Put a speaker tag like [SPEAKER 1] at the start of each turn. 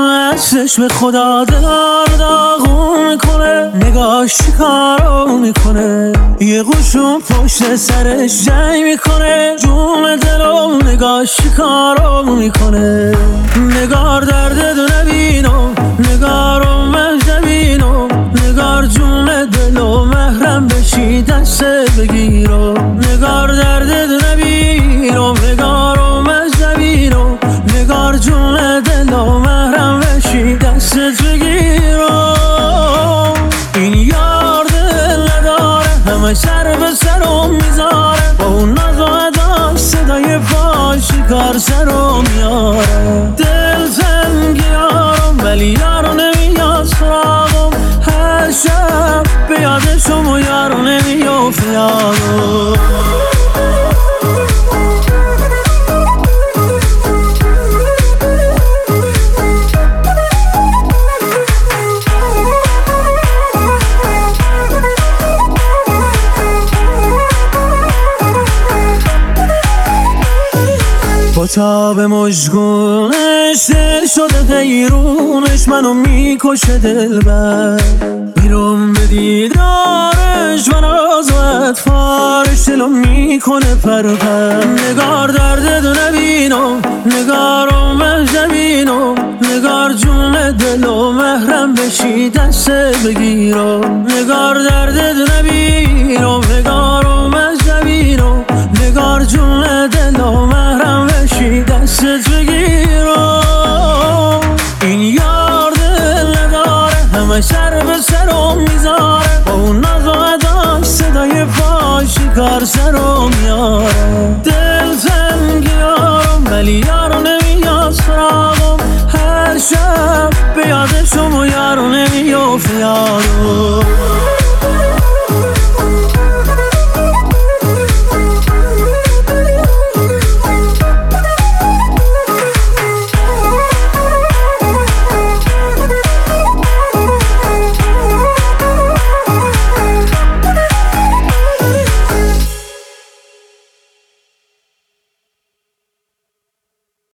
[SPEAKER 1] دستش به خدا دلار داغون میکنه، نگاش چیکارو میکنه، یه قشون پشت سرش جنگ میکنه، جون دلو نگاش چیکارو میکنه. نگار درد دو نبینو، نگارو مجنبینو، نگار جون دلو محرم بشی دست بگیرو. نگار درد دو نبینو، نگارو مجنبینو، نگار جون دلو محرم بشی دستت بگیرو. این یار دل نداره، همه سر به سرم میذاره، با اون ناز و ادا صدای پاش کار سرم میاره. دل تنگیارم ولی یارو نمیاد سراغم، هر شب به یادشم و یارو نمیافت یادم. با تاب مژگونش دل شده حیرونش، منو میکشه دلبر، میرم به دیدارش و ناز و اطفارش دلو میکنه پرپر. نگار درد دو نبینو، نگارو مجنبینو، نگار جون دلو محرم بشی دست بگیرو. نگار درد دو نبینو، نگارو مجنبینو، نگار جون دلو محرم بشی دستت بگیر.